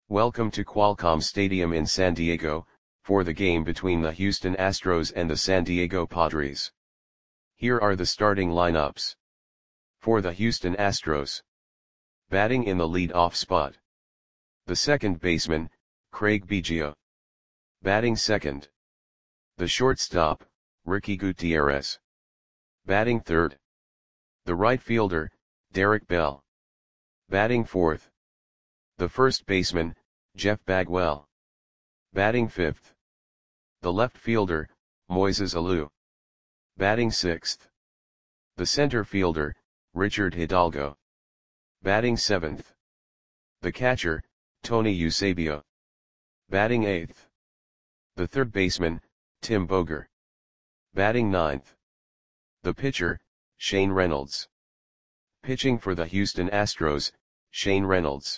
Welcome to Qualcomm Stadium in San Diego, for the game between the Houston Astros and the San Diego Padres. Here are the starting lineups. For the Houston Astros. Batting in the lead-off spot. The second baseman, Craig Biggio. Batting second. The shortstop, Ricky Gutierrez. Batting third. The right fielder, Derek Bell. Batting fourth. The first baseman, Jeff Bagwell. Batting fifth. The left fielder, Moises Alou. Batting sixth. The center fielder, Richard Hidalgo. Batting seventh. The catcher, Tony Eusebio. Batting eighth. The third baseman, Tim Boger. Batting ninth. The pitcher, Shane Reynolds. Pitching for the Houston Astros, Shane Reynolds.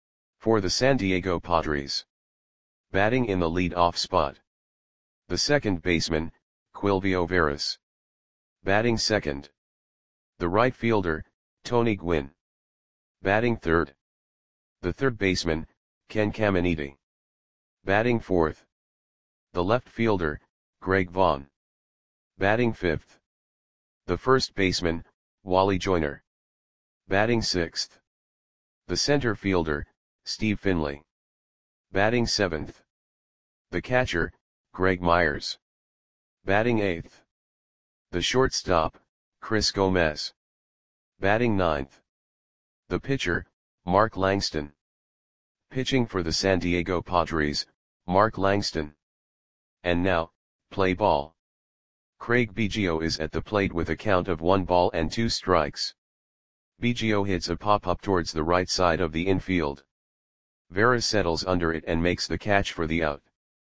For the San Diego Padres. Batting in the lead-off spot. The second baseman, Quilvio Veras. Batting second. The right fielder, Tony Gwynn. Batting third. The third baseman, Ken Caminiti. Batting fourth. The left fielder, Greg Vaughn. Batting fifth. The first baseman, Wally Joyner. Batting sixth. The center fielder, Steve Finley. Batting seventh. The catcher, Greg Myers. Batting eighth. The shortstop, Chris Gomez. Batting ninth. The pitcher, Mark Langston. Pitching for the San Diego Padres, Mark Langston. And now, play ball. Craig Biggio is at the plate with a count of 1 ball and 2 strikes. Biggio hits a pop-up towards the right side of the infield. Veras settles under it and makes the catch for the out.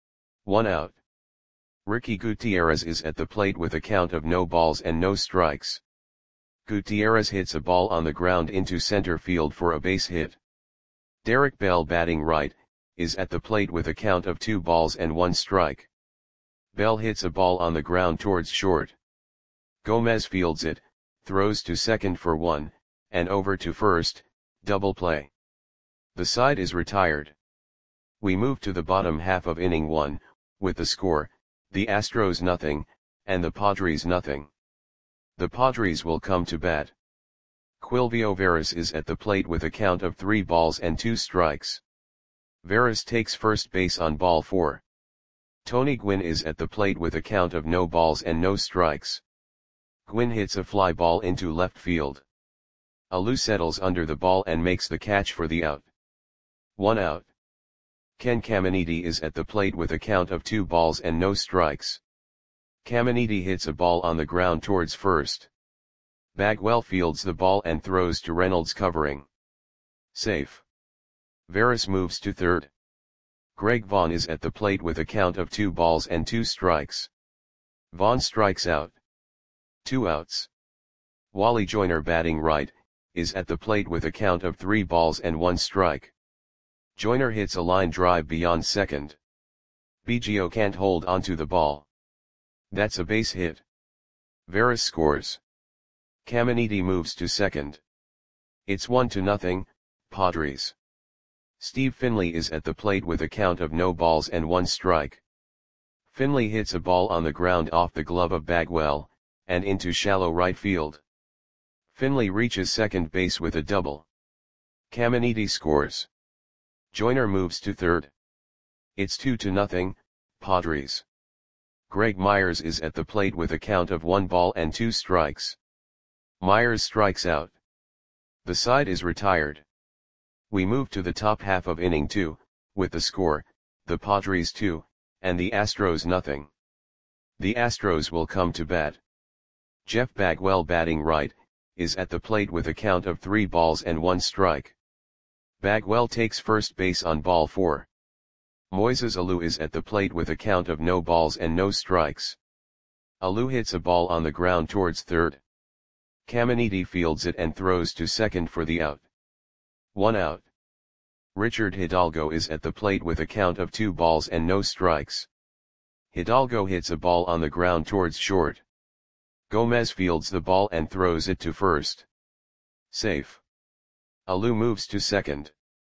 1 out. Ricky Gutierrez is at the plate with a count of no balls and no strikes. Gutierrez hits a ball on the ground into center field for a base hit. Derek Bell, batting right, is at the plate with a count of 2 balls and 1 strike. Bell hits a ball on the ground towards short. Gomez fields it, throws to second for 1, and over to first, double play. The side is retired. We move to the bottom half of inning 1, with the score, the Astros 0, and the Padres 0. The Padres will come to bat. Quilvio Veras is at the plate with a count of 3 balls and 2 strikes. Veras takes first base on ball 4. Tony Gwynn is at the plate with a count of no balls and no strikes. Gwynn hits a fly ball into left field. Alou settles under the ball and makes the catch for the out. 1 out. Ken Caminiti is at the plate with a count of 2 balls and no strikes. Caminiti hits a ball on the ground towards first. Bagwell fields the ball and throws to Reynolds, covering. Safe. Veras moves to third. Greg Vaughn is at the plate with a count of 2 balls and 2 strikes. Vaughn strikes out. 2 outs. Wally Joyner, batting right, is at the plate with a count of 3 balls and 1 strike. Joyner hits a line drive beyond second. Biggio can't hold onto the ball. That's a base hit. Veras scores. Caminiti moves to second. It's 1-0, Padres. Steve Finley is at the plate with a count of no balls and 1 strike. Finley hits a ball on the ground off the glove of Bagwell, and into shallow right field. Finley reaches second base with a double. Caminiti scores. Joyner moves to third. It's 2-0, Padres. Greg Myers is at the plate with a count of 1 ball and 2 strikes. Myers strikes out. The side is retired. We move to the top half of inning 2, with the score, the Padres 2, and the Astros 0. The Astros will come to bat. Jeff Bagwell, batting right, is at the plate with a count of 3 balls and 1 strike. Bagwell takes first base on ball 4. Moises Alou is at the plate with a count of no balls and no strikes. Alou hits a ball on the ground towards third. Caminiti fields it and throws to second for the out. 1 out. Richard Hidalgo is at the plate with a count of 2 balls and no strikes. Hidalgo hits a ball on the ground towards short. Gomez fields the ball and throws it to first. Safe. Alou moves to second.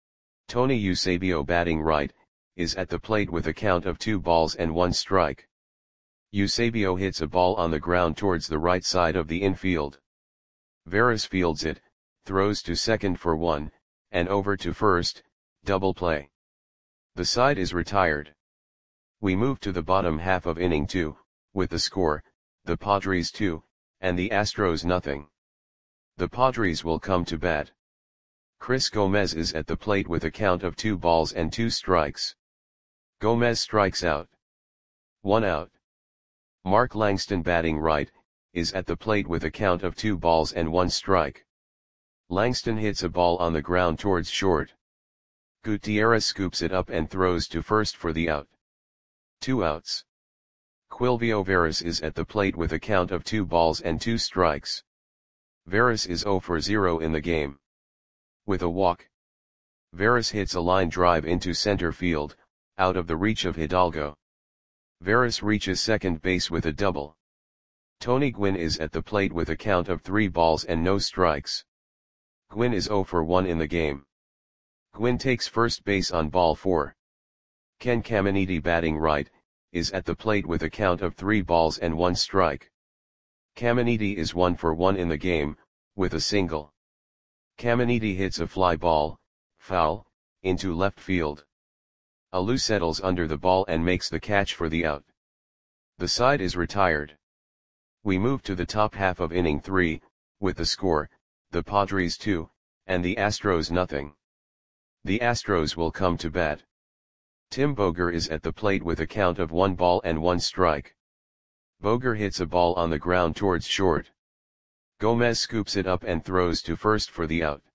Tony Eusebio batting right, is at the plate with a count of 2 balls and 1 strike. Eusebio hits a ball on the ground towards the right side of the infield. Veras fields it, throws to second for 1, and over to first, double play. The side is retired. We move to the bottom half of inning 2, with the score, the Padres 2, and the Astros nothing. The Padres will come to bat. Chris Gomez is at the plate with a count of 2 balls and 2 strikes. Gomez strikes out. 1 out. Mark Langston batting right, is at the plate with a count of 2 balls and 1 strike. Langston hits a ball on the ground towards short. Gutierrez scoops it up and throws to first for the out. 2 outs. Quilvio Veras is at the plate with a count of 2 balls and 2 strikes. Veras is 0 for 0 in the game. With a walk, Veras hits a line drive into center field, out of the reach of Hidalgo. Veras reaches second base with a double. Tony Gwynn is at the plate with a count of 3 balls and no strikes. Gwynn is 0 for 1 in the game. Gwynn takes first base on ball 4. Ken Caminiti batting right, is at the plate with a count of 3 balls and 1 strike. Caminiti is 1 for 1 in the game, with a single. Caminiti hits a fly ball, foul, into left field. Alou settles under the ball and makes the catch for the out. The side is retired. We move to the top half of inning 3, with the score, the Padres 2, and the Astros nothing. The Astros will come to bat. Tim Boger is at the plate with a count of 1 ball and 1 strike. Boger hits a ball on the ground towards short. Gomez scoops it up and throws to first for the out.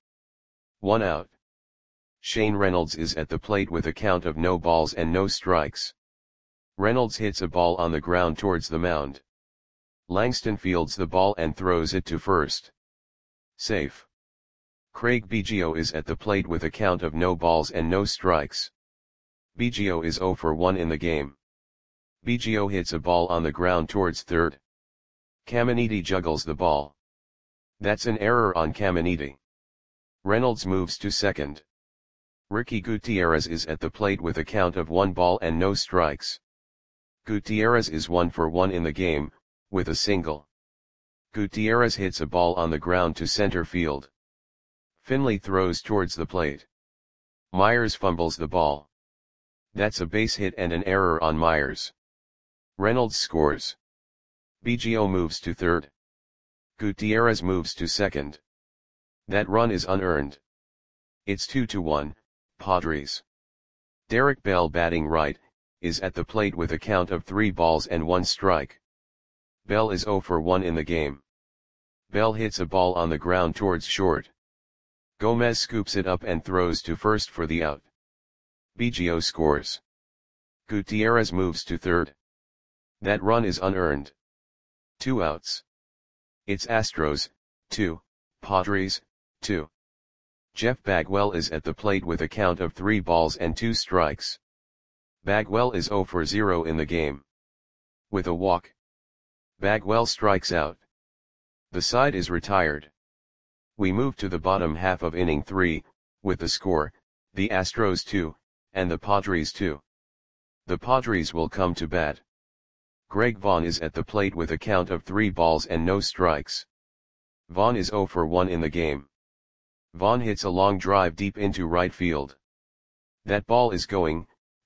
1 out. Shane Reynolds is at the plate with a count of no balls and no strikes. Reynolds hits a ball on the ground towards the mound. Langston fields the ball and throws it to first. Safe. Craig Biggio is at the plate with a count of no balls and no strikes. Biggio is 0 for 1 in the game. Biggio hits a ball on the ground towards third. Caminiti juggles the ball. That's an error on Caminiti. Reynolds moves to second. Ricky Gutierrez is at the plate with a count of 1 ball and no strikes. Gutierrez is 1 for 1 in the game, with a single. Gutierrez hits a ball on the ground to center field. Finley throws towards the plate. Myers fumbles the ball. That's a base hit and an error on Myers. Reynolds scores. Biggio moves to third. Gutierrez moves to second. That run is unearned. It's 2-1, Padres. Derek Bell batting right, is at the plate with a count of 3 balls and 1 strike. Bell is 0 for 1 in the game. Bell hits a ball on the ground towards short. Gomez scoops it up and throws to first for the out. Biggio scores. Gutierrez moves to third. That run is unearned. 2 outs. It's Astros, 2, Padres, 2. Jeff Bagwell is at the plate with a count of 3 balls and 2 strikes. Bagwell is 0 for 0 in the game. With a walk, Bagwell strikes out. The side is retired. We move to the bottom half of inning 3, with the score, the Astros 2, and the Padres 2. The Padres will come to bat. Greg Vaughn is at the plate with a count of 3 balls and no strikes. Vaughn is 0 for 1 in the game. Vaughn hits a long drive deep into right field. That ball is gone.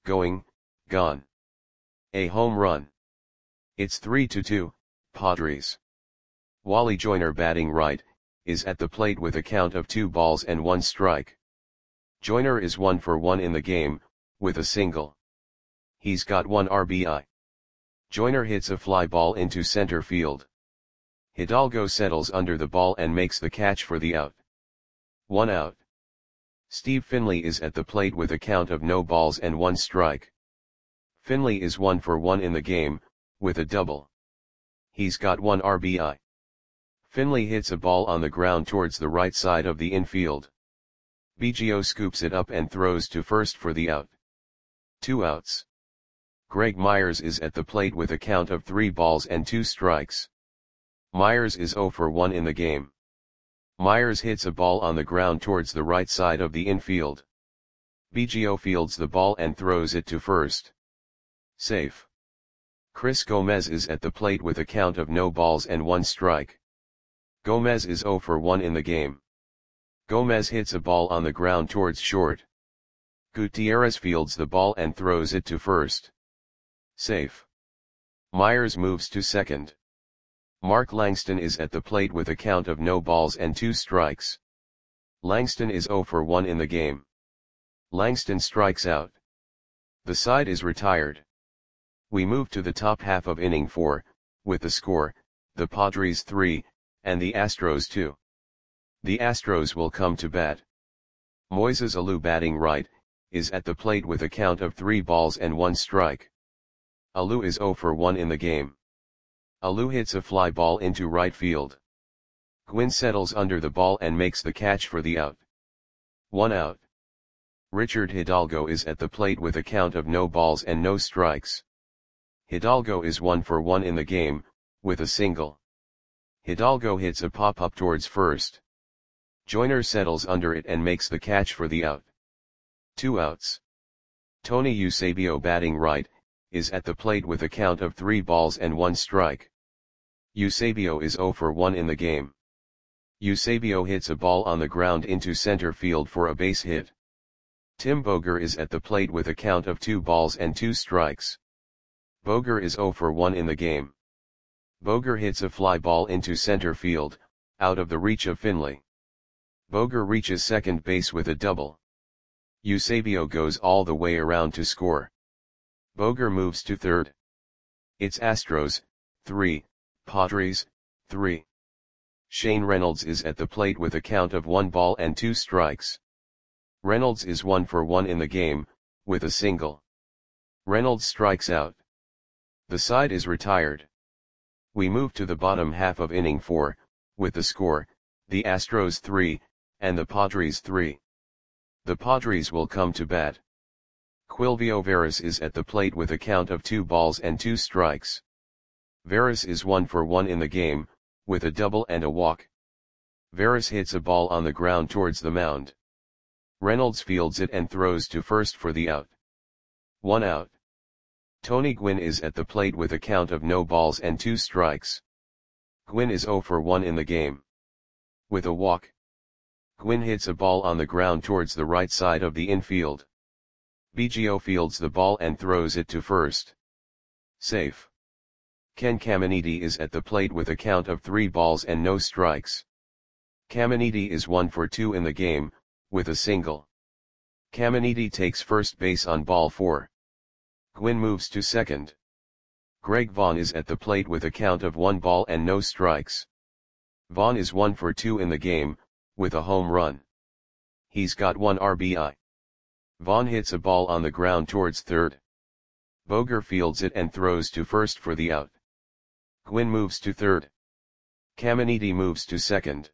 A home run. It's 3-2, Padres. Wally Joyner batting right, is at the plate with a count of 2 balls and 1 strike. Joyner is 1 for 1 in the game, with a single. He's got 1 RBI. Joyner hits a fly ball into center field. Hidalgo settles under the ball and makes the catch for the out. 1 out. Steve Finley is at the plate with a count of no balls and 1 strike. Finley is 1 for 1 in the game, with a double. He's got 1 RBI. Finley hits a ball on the ground towards the right side of the infield. Biggio scoops it up and throws to first for the out. 2 outs. Greg Myers is at the plate with a count of 3 balls and 2 strikes. Myers is 0 for 1 in the game. Myers hits a ball on the ground towards the right side of the infield. Biggio fields the ball and throws it to first. Safe. Chris Gomez is at the plate with a count of no balls and 1 strike. Gomez is 0 for 1 in the game. Gomez hits a ball on the ground towards short. Gutierrez fields the ball and throws it to first. Safe. Myers moves to second. Mark Langston is at the plate with a count of no balls and 2 strikes. Langston is 0 for 1 in the game. Langston strikes out. The side is retired. We move to the top half of inning 4, with the score, the Padres 3, and the Astros 2. The Astros will come to bat. Moises Alou, batting right, is at the plate with a count of 3 balls and 1 strike. Alou is 0 for 1 in the game. Alou hits a fly ball into right field. Gwynn settles under the ball and makes the catch for the out. 1 out. Richard Hidalgo is at the plate with a count of no balls and no strikes. Hidalgo is 1 for 1 in the game, with a single. Hidalgo hits a pop-up towards first. Joyner settles under it and makes the catch for the out. 2 outs. Tony Eusebio, batting right, is at the plate with a count of 3 balls and 1 strike. Eusebio is 0 for 1 in the game. Eusebio hits a ball on the ground into center field for a base hit. Tim Boger is at the plate with a count of 2 balls and 2 strikes. Boger is 0 for 1 in the game. Boger hits a fly ball into center field, out of the reach of Finley. Boger reaches second base with a double. Eusebio goes all the way around to score. Boger moves to third. It's Astros 3, Padres 3. Shane Reynolds is at the plate with a count of 1 ball and 2 strikes. Reynolds is 1 for 1 in the game, with a single. Reynolds strikes out. The side is retired. We move to the bottom half of inning 4, with the score, the Astros 3, and the Padres 3. The Padres will come to bat. Quilvio Veras is at the plate with a count of 2 balls and 2 strikes. Veras is 1 for 1 in the game, with a double and a walk. Veras hits a ball on the ground towards the mound. Reynolds fields it and throws to first for the out. 1 out. Tony Gwynn is at the plate with a count of no balls and 2 strikes. Gwynn is 0 for 1 in the game. With a walk. Gwynn hits a ball on the ground towards the right side of the infield. Biggio fields the ball and throws it to first. Safe. Ken Caminiti is at the plate with a count of 3 balls and no strikes. Caminiti is 1 for 2 in the game, with a single. Caminiti takes first base on ball 4. Gwynn moves to second. Greg Vaughn is at the plate with a count of 1 ball and no strikes. Vaughn is 1 for 2 in the game, with a home run. He's got 1 RBI. Vaughn hits a ball on the ground towards third. Boger fields it and throws to first for the out. Gwynn moves to third. Caminiti moves to second.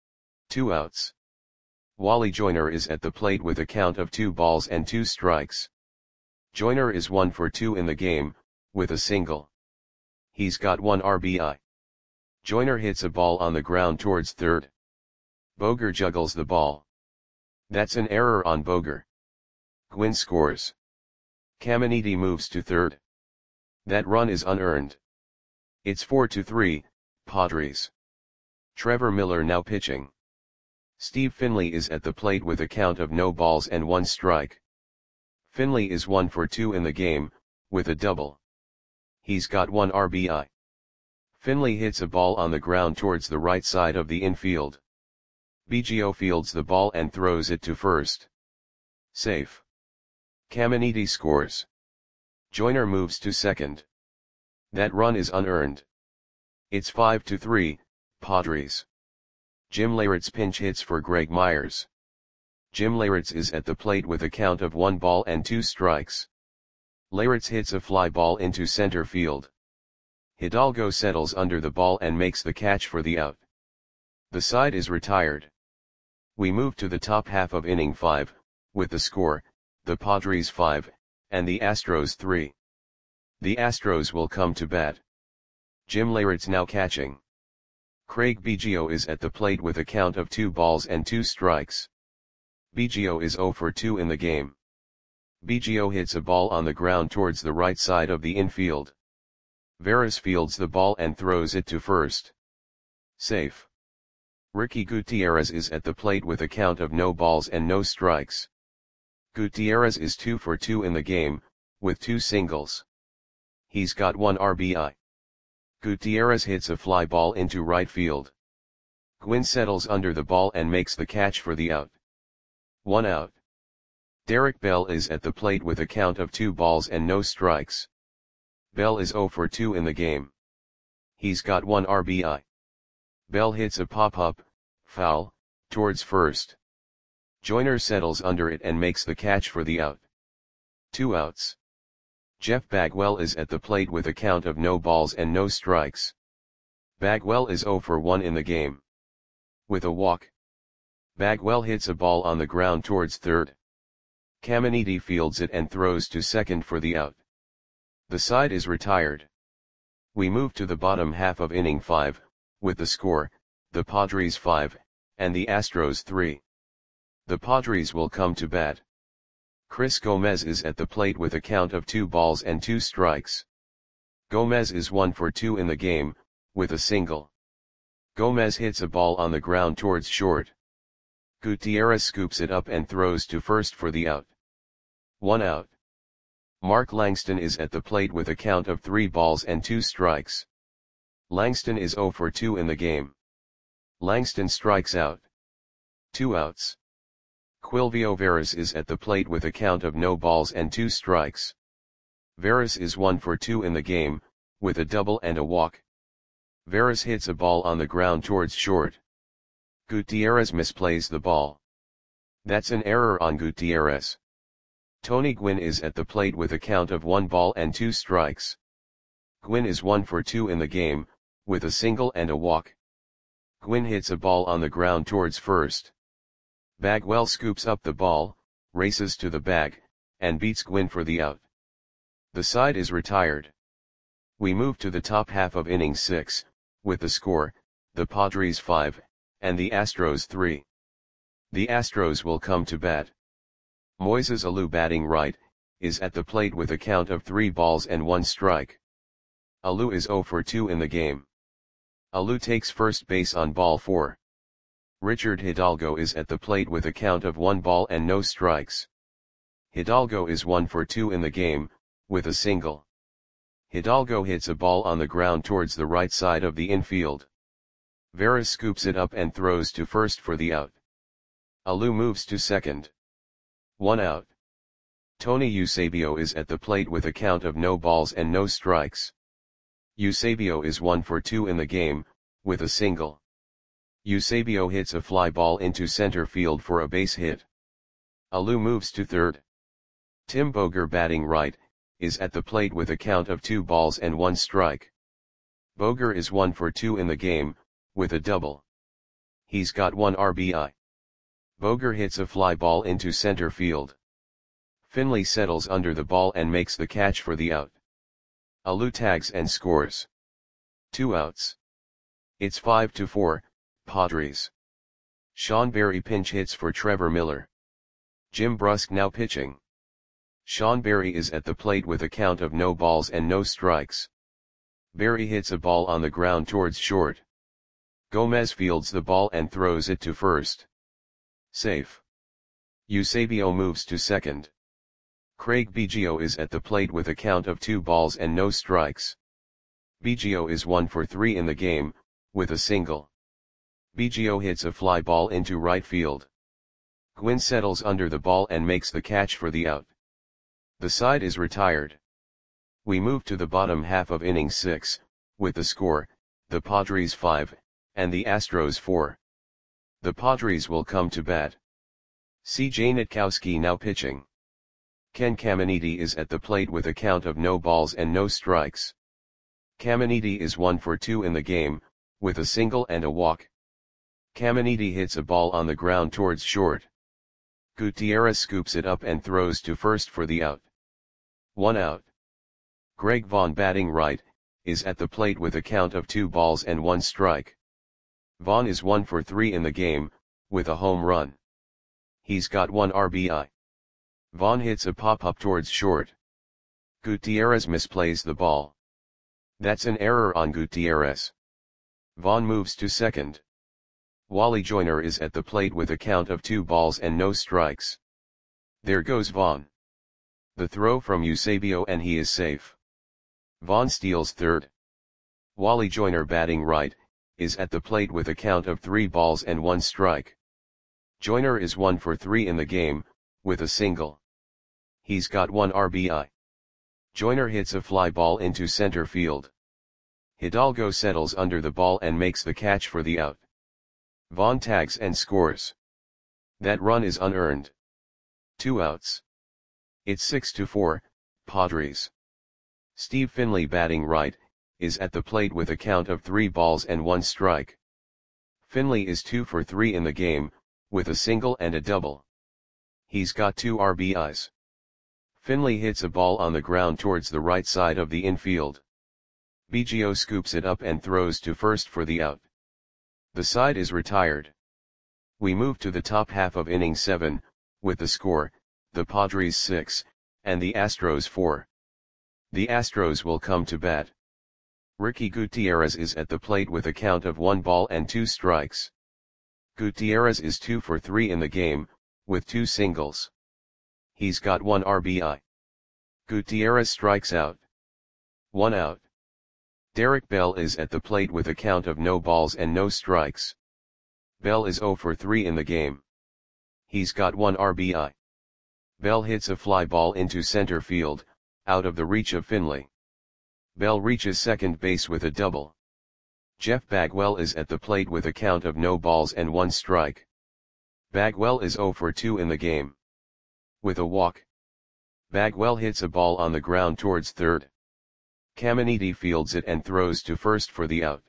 2 outs. Wally Joyner is at the plate with a count of 2 balls and 2 strikes. Joyner is 1 for 2 in the game, with a single. He's got 1 RBI. Joyner hits a ball on the ground towards third. Boger juggles the ball. That's an error on Boger. Gwynn scores. Caminiti moves to third. That run is unearned. It's 4-3, Padres. Trevor Miller now pitching. Steve Finley is at the plate with a count of no balls and 1 strike. Finley is 1 for 2 in the game, with a double. He's got 1 RBI. Finley hits a ball on the ground towards the right side of the infield. Biggio fields the ball and throws it to first. Safe. Caminiti scores. Joyner moves to second. That run is unearned. It's 5-3, Padres. Jim Leyritz pinch hits for Greg Myers. Jim Leyritz is at the plate with a count of 1 ball and 2 strikes. Leyritz hits a fly ball into center field. Hidalgo settles under the ball and makes the catch for the out. The side is retired. We move to the top half of inning 5, with the score, the Padres 5, and the Astros 3. The Astros will come to bat. Jim Leyritz now catching. Craig Biggio is at the plate with a count of 2 balls and 2 strikes. Biggio is 0 for 2 in the game. Biggio hits a ball on the ground towards the right side of the infield. Veras fields the ball and throws it to first. Safe. Ricky Gutierrez is at the plate with a count of no balls and no strikes. Gutierrez is 2 for 2 in the game, with 2 singles. He's got 1 RBI. Gutierrez hits a fly ball into right field. Gwynn settles under the ball and makes the catch for the out. 1 out. Derek Bell is at the plate with a count of 2 balls and no strikes. Bell is 0 for 2 in the game. He's got 1 RBI. Bell hits a pop-up, foul, towards first. Joyner settles under it and makes the catch for the out. 2 outs. Jeff Bagwell is at the plate with a count of no balls and no strikes. Bagwell is 0 for 1 in the game. With a walk, Bagwell hits a ball on the ground towards third. Caminiti fields it and throws to second for the out. The side is retired. We move to the bottom half of inning 5, with the score, the Padres 5, and the Astros 3. The Padres will come to bat. Chris Gomez is at the plate with a count of 2 balls and 2 strikes. Gomez is 1 for 2 in the game, with a single. Gomez hits a ball on the ground towards short. Gutierrez scoops it up and throws to first for the out. 1 out. Mark Langston is at the plate with a count of 3 balls and 2 strikes. Langston is 0 for 2 in the game. Langston strikes out. 2 outs. Quilvio Veras is at the plate with a count of no balls and 2 strikes. Veras is 1 for 2 in the game, with a double and a walk. Veras hits a ball on the ground towards short. Gutierrez misplays the ball. That's an error on Gutierrez. Tony Gwynn is at the plate with a count of 1 ball and 2 strikes. Gwynn is 1 for 2 in the game, with a single and a walk. Gwynn hits a ball on the ground towards first. Bagwell scoops up the ball, races to the bag, and beats Gwynn for the out. The side is retired. We move to the top half of inning 6, with the score, the Padres 5, and the Astros 3. The Astros will come to bat. Moises Alou, batting right, is at the plate with a count of 3 balls and 1 strike. Alou is 0 for 2 in the game. Alou takes first base on ball 4. Richard Hidalgo is at the plate with a count of 1 ball and no strikes. Hidalgo is 1 for 2 in the game, with a single. Hidalgo hits a ball on the ground towards the right side of the infield. Veras scoops it up and throws to first for the out. Alou moves to second. 1 out. Tony Eusebio is at the plate with a count of no balls and no strikes. Eusebio is 1 for 2 in the game, with a single. Eusebio hits a fly ball into center field for a base hit. Alou moves to third. Tim Boger, batting right, is at the plate with a count of 2 balls and 1 strike. Boger is 1 for 2 in the game, with a double. He's got 1 RBI. Boger hits a fly ball into center field. Finley settles under the ball and makes the catch for the out. Alou tags and scores. 2 outs. It's 5-4, Padres. Sean Berry pinch hits for Trevor Miller. Jim Brusque now pitching. Sean Berry is at the plate with a count of no balls and no strikes. Berry hits a ball on the ground towards short. Gomez fields the ball and throws it to first. Safe. Eusebio moves to second. Craig Biggio is at the plate with a count of 2 balls and no strikes. Biggio is 1 for 3 in the game, with a single. Biggio hits a fly ball into right field. Gwynn settles under the ball and makes the catch for the out. The side is retired. We move to the bottom half of inning 6, with the score, the Padres 5, and the Astros 4. The Padres will come to bat. C.J. Nitkowski now pitching. Ken Caminiti is at the plate with a count of no balls and no strikes. Caminiti is 1 for 2 in the game, with a single and a walk. Caminiti hits a ball on the ground towards short. Gutierrez scoops it up and throws to first for the out. 1 out. Greg Vaughn, batting right, is at the plate with a count of 2 balls and 1 strike. Vaughn is 1 for 3 in the game, with a home run. He's got 1 RBI. Vaughn hits a pop-up towards short. Gutierrez misplays the ball. That's an error on Gutierrez. Vaughn moves to second. Wally Joyner is at the plate with a count of 2 balls and no strikes. There goes Vaughn. The throw from Eusebio and he is safe. Vaughn steals third. Wally Joyner, batting right, is at the plate with a count of 3 balls and 1 strike. Joyner is 1 for 3 in the game, with a single. He's got 1 RBI. Joyner hits a fly ball into center field. Hidalgo settles under the ball and makes the catch for the out. Vaughn tags and scores. That run is unearned. 2 outs. It's 6-4, Padres. Steve Finley, batting right, is at the plate with a count of 3 balls and 1 strike. Finley is 2 for 3 in the game, with a single and a double. He's got 2 RBIs. Finley hits a ball on the ground towards the right side of the infield. Biggio scoops it up and throws to first for the out. The side is retired. We move to the top half of inning 7, with the score, the Padres 6, and the Astros 4. The Astros will come to bat. Ricky Gutierrez is at the plate with a count of 1 ball and 2 strikes. Gutierrez is 2 for 3 in the game, with 2 singles. He's got 1 RBI. Gutierrez strikes out. 1 out. Derek Bell is at the plate with a count of no balls and no strikes. Bell is 0 for 3 in the game. He's got 1 RBI. Bell hits a fly ball into center field, out of the reach of Finley. Bell reaches second base with a double. Jeff Bagwell is at the plate with a count of no balls and 1 strike. Bagwell is 0 for 2 in the game. With a walk. Bagwell hits a ball on the ground towards third. Caminiti fields it and throws to first for the out.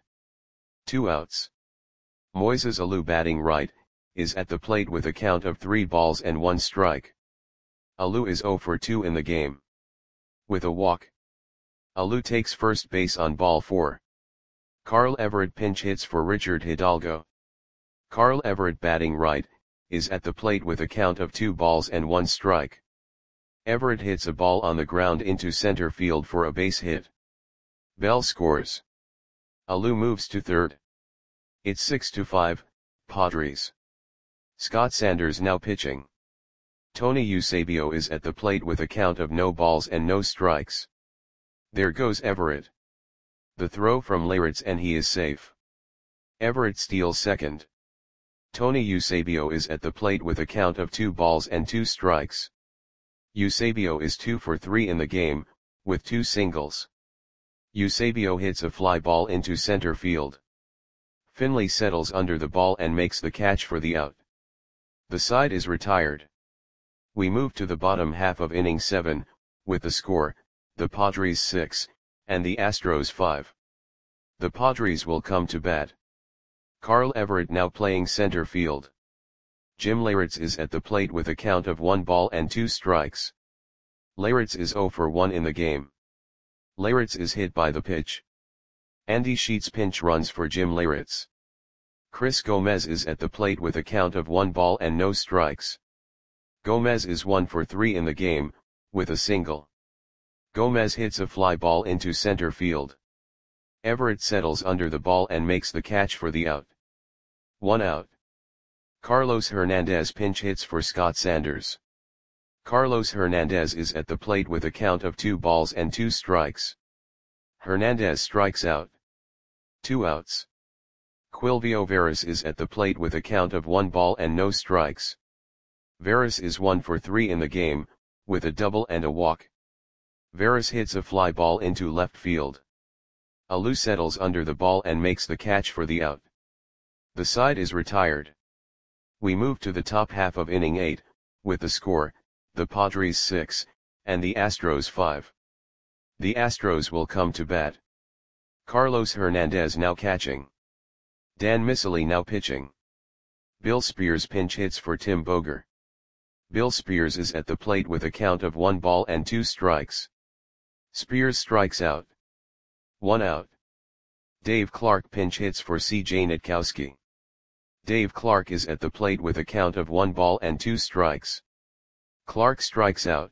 2 outs. Moises Alou, batting right, is at the plate with a count of 3 balls and 1 strike. Alou is 0 for 2 in the game. With a walk. Alou takes first base on ball 4. Carl Everett pinch hits for Richard Hidalgo. Carl Everett, batting right, is at the plate with a count of 2 balls and 1 strike. Everett hits a ball on the ground into center field for a base hit. Bell scores. Alou moves to third. It's 6-5, Padres. Scott Sanders now pitching. Tony Eusebio is at the plate with a count of no balls and no strikes. There goes Everett. The throw from Leyritz and he is safe. Everett steals second. Tony Eusebio is at the plate with a count of 2 balls and 2 strikes. Eusebio is 2 for 3 in the game, with 2 singles. Eusebio hits a fly ball into center field. Finley settles under the ball and makes the catch for the out. The side is retired. We move to the bottom half of inning 7, with the score, the Padres 6, and the Astros 5. The Padres will come to bat. Carl Everett now playing center field. Jim Leyritz is at the plate with a count of 1 ball and 2 strikes. Leyritz is 0 for 1 in the game. Leyritz is hit by the pitch. Andy Sheets pinch runs for Jim Leyritz. Chris Gomez is at the plate with a count of 1 ball and no strikes. Gomez is 1 for 3 in the game, with a single. Gomez hits a fly ball into center field. Everett settles under the ball and makes the catch for the out. 1 out. Carlos Hernandez pinch hits for Scott Sanders. Carlos Hernandez is at the plate with a count of 2 balls and 2 strikes. Hernandez strikes out. 2 outs. Quilvio Veras is at the plate with a count of 1 ball and no strikes. Veras is 1 for 3 in the game, with a double and a walk. Veras hits a fly ball into left field. Alou settles under the ball and makes the catch for the out. The side is retired. We move to the top half of inning 8, with the score, the Padres 6, and the Astros 5. The Astros will come to bat. Carlos Hernandez now catching. Dan Miceli now pitching. Bill Spears pinch hits for Tim Boger. Bill Spears is at the plate with a count of 1 ball and 2 strikes. Spears strikes out. 1 out. Dave Clark pinch hits for C.J. Nitkowski. Dave Clark is at the plate with a count of 1 ball and 2 strikes. Clark strikes out.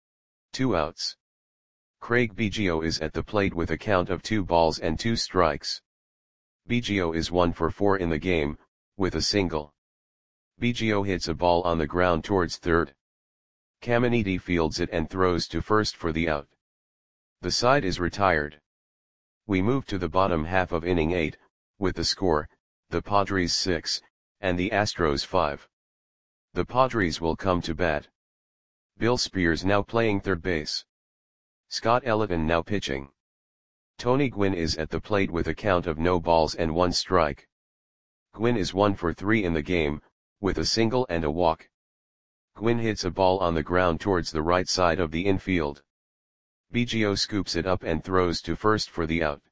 2 outs. Craig Biggio is at the plate with a count of 2 balls and 2 strikes. Biggio is 1 for 4 in the game, with a single. Biggio hits a ball on the ground towards third. Caminiti fields it and throws to first for the out. The side is retired. We move to the bottom half of inning 8, with the score, the Padres 6, and the Astros 5. The Padres will come to bat. Bill Spears now playing third base. Scott Elliton now pitching. Tony Gwynn is at the plate with a count of no balls and 1 strike. Gwynn is 1 for 3 in the game, with a single and a walk. Gwynn hits a ball on the ground towards the right side of the infield. Biggio scoops it up and throws to first for the out.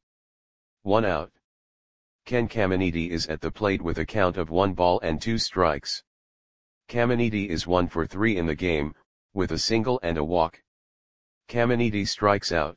1 out. Ken Caminiti is at the plate with a count of 1 ball and 2 strikes. Caminiti is 1 for 3 in the game, with a single and a walk. Caminiti strikes out.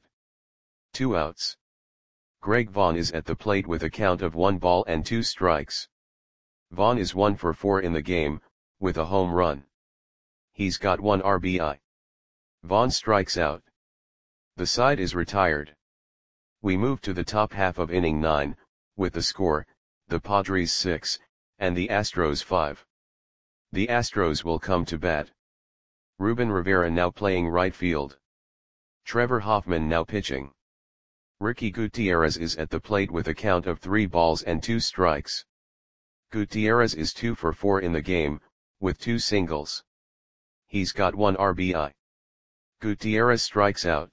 2 outs. Greg Vaughn is at the plate with a count of 1 ball and 2 strikes. Vaughn is 1 for 4 in the game, with a home run. He's got 1 RBI. Vaughn strikes out. The side is retired. We move to the top half of inning 9, with the score, the Padres 6, and the Astros 5. The Astros will come to bat. Ruben Rivera now playing right field. Trevor Hoffman now pitching. Ricky Gutierrez is at the plate with a count of 3 balls and 2 strikes. Gutierrez is 2 for 4 in the game, with 2 singles. He's got 1 RBI. Gutierrez strikes out.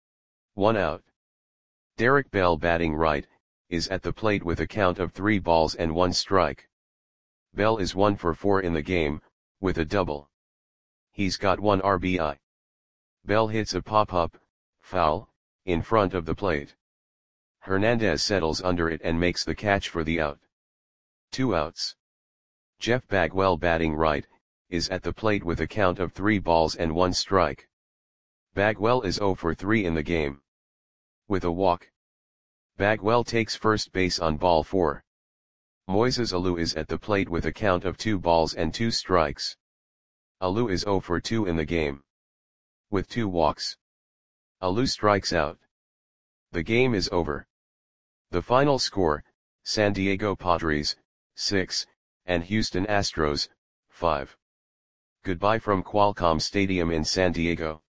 1 out. Derek Bell batting right, is at the plate with a count of 3 balls and 1 strike. Bell is 1 for 4 in the game, with a double. He's got 1 RBI. Bell hits a pop-up, foul, in front of the plate. Hernandez settles under it and makes the catch for the out. 2 outs. Jeff Bagwell batting right, is at the plate with a count of 3 balls and 1 strike. Bagwell is 0 for 3 in the game. With a walk. Bagwell takes first base on ball 4. Moises Alou is at the plate with a count of 2 balls and 2 strikes. Alou is 0 for 2 in the game. With 2 walks. Alou strikes out. The game is over. The final score, San Diego Padres, 6, and Houston Astros, 5. Goodbye from Qualcomm Stadium in San Diego.